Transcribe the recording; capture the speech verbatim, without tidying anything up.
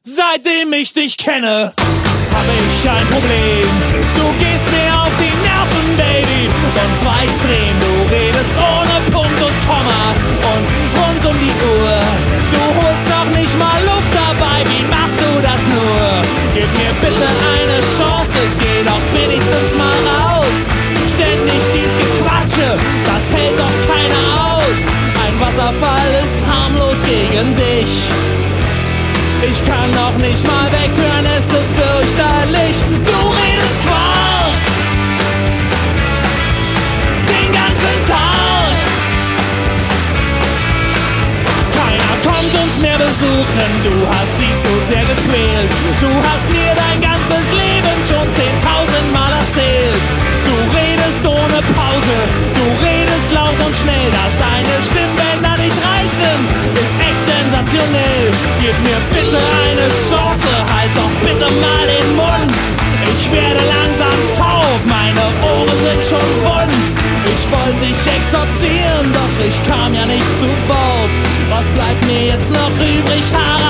Seitdem ich dich kenne, habe ich ein Problem. Du gehst mir auf die Nerven, Baby, und zwar extrem. Du redest ohne Punkt und Komma und rund um die Uhr. Du holst noch nicht mal Luft dabei, wie machst du das nur? Gib mir bitte eine Chance, geh doch wenigstens mal raus. Ständig dies Gequatsche, das hält doch keiner aus. Ein Wasserfall ist harmlos gegen dich. Ich kann noch nicht mal weghören, es ist fürchterlich. Du redest Quark den ganzen Tag. Keiner kommt uns mehr besuchen, du hast sie zu sehr gequält. Du hast mir dein ganzes Leben schon zehntausendmal erzählt. Du redest ohne Pause, du redest laut und schnell, dass deine Stimmbänder nicht reißen, ist echt sensationell. Gib mir bitte eine Chance, halt doch bitte mal den Mund. Ich werde langsam taub, meine Ohren sind schon wund. Ich wollte dich exorzieren, doch ich kam ja nicht zu Wort. Was bleibt mir jetzt noch übrig, Haare